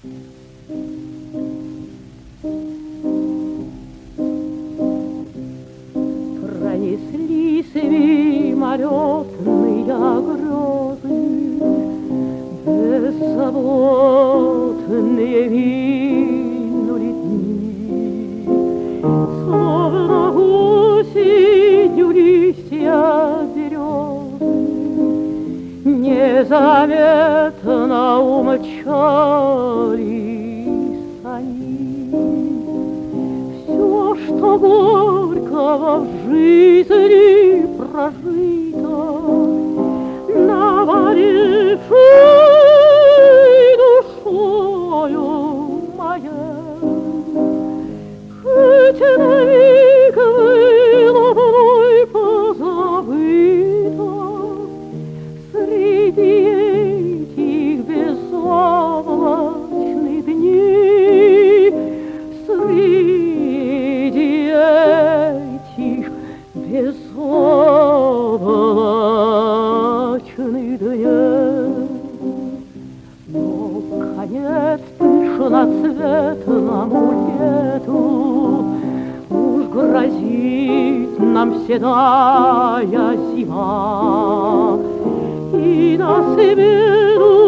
Пронеслись мимолетные грезы, беззаботные минули дни, словно осенью листья березы, незаметно умчались они. Все, что горького в жизни прожито, навалившей душою моей, хоть на миг было мной позабыто, среди этих безоблачных дней, среди этих безоблачных дней. Но конец пышноцветному лету уж грозит нам седая зима, и на смену